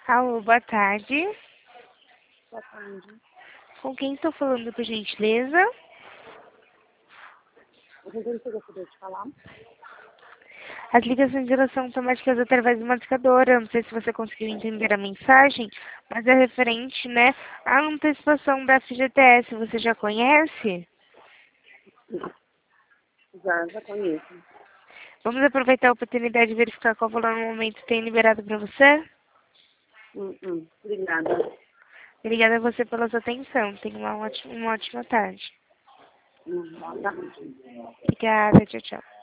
Alô, boa tarde. Boa tarde. Com quem estou falando, por gentileza? Com quem você gostaria de falar? As ligações de relação automáticas através de uma discadora. Não sei se você conseguiu entender a mensagem, mas é referente, né, à antecipação da FGTS. Você já conhece? Já conheço. Vamos aproveitar a oportunidade de verificar qual valor no momento tem liberado para você? Obrigada. Obrigada a você pela sua atenção. Tenha uma ótima tarde. Boa tarde. Obrigada, tchau, tchau.